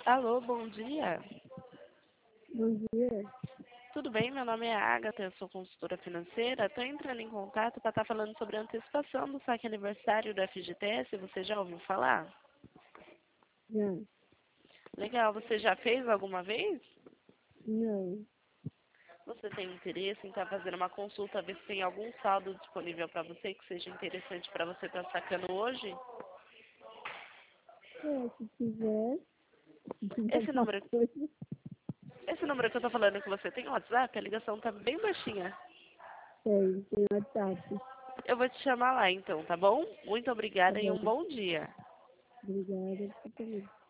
Alô, bom dia. Bom dia. Tudo bem? Meu nome é Agatha, eu sou consultora financeira. Estou entrando em contato para estar falando sobre a antecipação do saque aniversário do FGTS. Você já ouviu falar? Já. Legal, você já fez alguma vez? Não. Você tem interesse em estar fazendo uma consulta, ver se tem algum saldo disponível para você que seja interessante para você estar sacando hoje? Se tiver, tem Esse alguma número, coisa. esse número que eu estou falando que você tem no WhatsApp, a ligação está bem baixinha. Tem WhatsApp. Eu vou te chamar lá então, tá bom? Muito Tá obrigada e bom. um bom dia. Obrigada. Você também.